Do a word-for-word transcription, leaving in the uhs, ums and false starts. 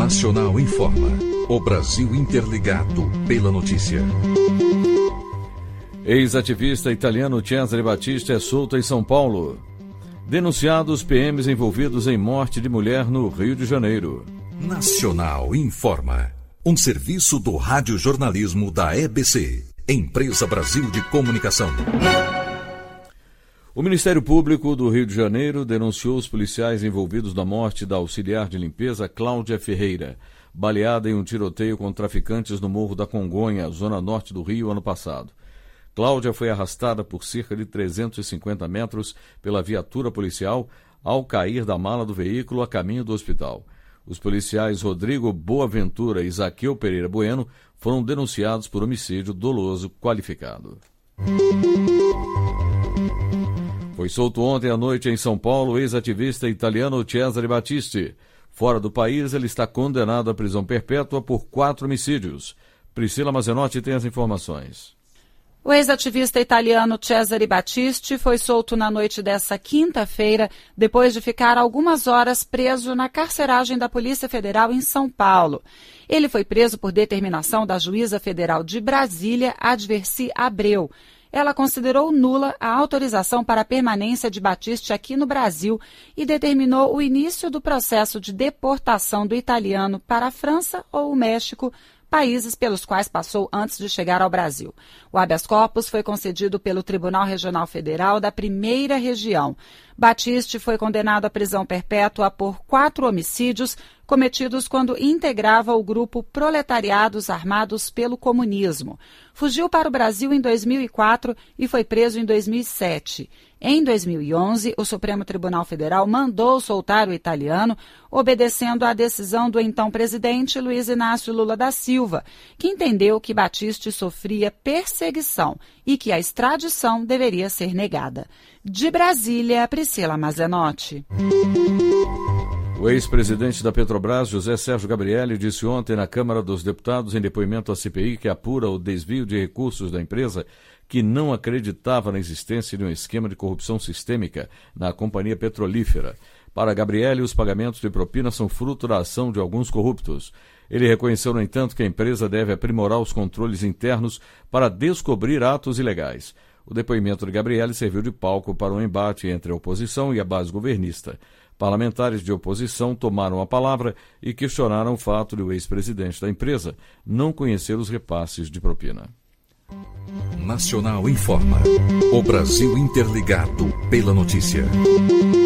Nacional informa. O Brasil interligado pela notícia. Ex-ativista italiano Cesare Battisti é solto em São Paulo. Denunciados P Ms envolvidos em morte de mulher no Rio de Janeiro. Nacional informa. Um serviço do radiojornalismo da E B C, Empresa Brasil de Comunicação. O Ministério Público do Rio de Janeiro denunciou os policiais envolvidos na morte da auxiliar de limpeza Cláudia Ferreira, baleada em um tiroteio com traficantes no Morro da Congonha, zona norte do Rio, ano passado. Cláudia foi arrastada por cerca de trezentos e cinquenta metros pela viatura policial ao cair da mala do veículo a caminho do hospital. Os policiais Rodrigo Boaventura e Zaqueu Pereira Bueno foram denunciados por homicídio doloso qualificado. Foi solto ontem à noite em São Paulo o ex-ativista italiano Cesare Battisti. Fora do país, ele está condenado à prisão perpétua por quatro homicídios. Priscila Mazenotti tem as informações. O ex-ativista italiano Cesare Battisti foi solto na noite dessa quinta-feira, depois de ficar algumas horas preso na carceragem da Polícia Federal em São Paulo. Ele foi preso por determinação da Juíza Federal de Brasília, Adversi Abreu. Ela considerou nula a autorização para a permanência de Battisti aqui no Brasil e determinou o início do processo de deportação do italiano para a França ou o México, países pelos quais passou antes de chegar ao Brasil. O habeas corpus foi concedido pelo Tribunal Regional Federal da Primeira Região. Battisti foi condenado à prisão perpétua por quatro homicídios cometidos quando integrava o grupo Proletariados Armados pelo Comunismo. Fugiu para o Brasil em dois mil e quatro e foi preso em dois mil e sete. Em dois mil e onze, o Supremo Tribunal Federal mandou soltar o italiano, obedecendo à decisão do então presidente Luiz Inácio Lula da Silva, que entendeu que Battisti sofria perseguição e que a extradição deveria ser negada. De Brasília, Priscila Mazenotti. O ex-presidente da Petrobras, José Sérgio Gabrielli, disse ontem na Câmara dos Deputados, em depoimento à C P I que apura o desvio de recursos da empresa, que não acreditava na existência de um esquema de corrupção sistêmica na companhia petrolífera. Para Gabrielli, os pagamentos de propina são fruto da ação de alguns corruptos. Ele reconheceu, no entanto, que a empresa deve aprimorar os controles internos para descobrir atos ilegais. O depoimento de Gabrielli serviu de palco para um embate entre a oposição e a base governista. Parlamentares de oposição tomaram a palavra e questionaram o fato de o ex-presidente da empresa não conhecer os repasses de propina. Nacional informa. O Brasil interligado pela notícia.